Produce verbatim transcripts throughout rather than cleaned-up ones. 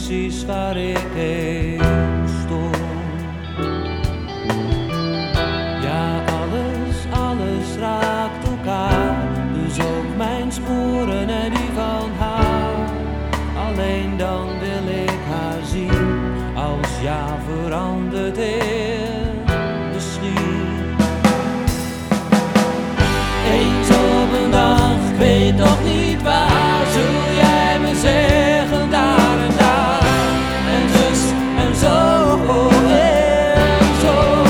precies waar ik heen stond. Ja, alles, alles raakt elkaar, dus ook mijn sporen en die van haar. Alleen dan wil ik haar zien, als ja verandert heel misschien. Eens op een dag, ik weet nog niet waar, zul jij me zeggen daar en daar. En dus en zo en zo.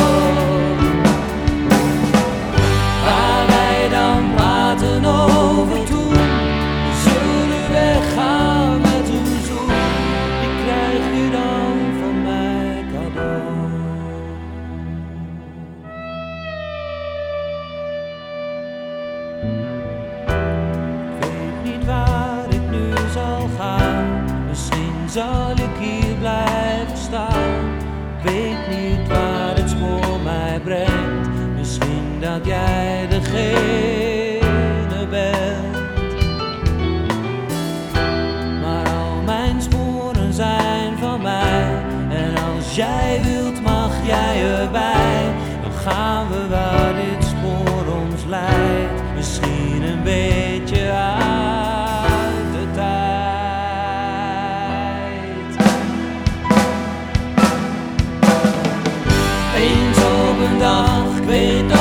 Waar wij dan praten over toen, we zullen weggaan met een zoen. Die krijg je dan van mij cadeau. Misschien zal ik hier blijven staan. Ik weet niet waar het spoor mij brengt. Misschien dat jij degene bent. Maar al mijn sporen zijn van mij. En als jij wilt mag jij erbij. Dan gaan we waar dit spoor ons leidt. Misschien een beetje uit de tijd. Eens op een dag, ik weet